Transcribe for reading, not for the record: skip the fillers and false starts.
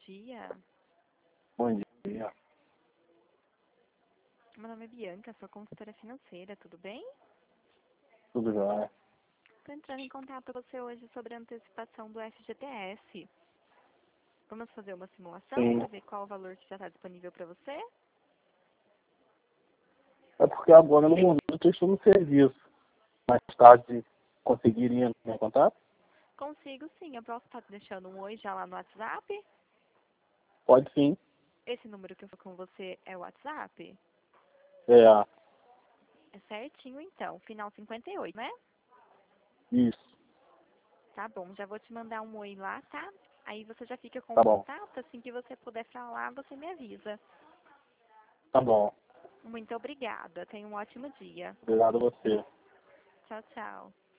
dia. Bom dia. Meu nome é Bianca, sou consultora financeira, tudo bem? Tudo jóia? Estou entrando em contato com você hoje sobre a antecipação do FGTS. Vamos fazer uma simulação Sim. para ver qual o valor que já está disponível para você? É porque agora no momento eu estou no serviço. Mais tarde conseguiria entrar em contato? Consigo sim, eu posso estar deixando um oi já lá no WhatsApp? Pode sim. Esse número que eu falo com você é o WhatsApp? É, É certinho então, final 58, né? isso. Tá bom, já vou te mandar um oi lá, tá? Aí você já fica com o Tá bom. contato, assim que você puder falar, você me avisa. Tá bom. Muito obrigada, tenha um ótimo dia. Obrigado a você. Tchau, tchau.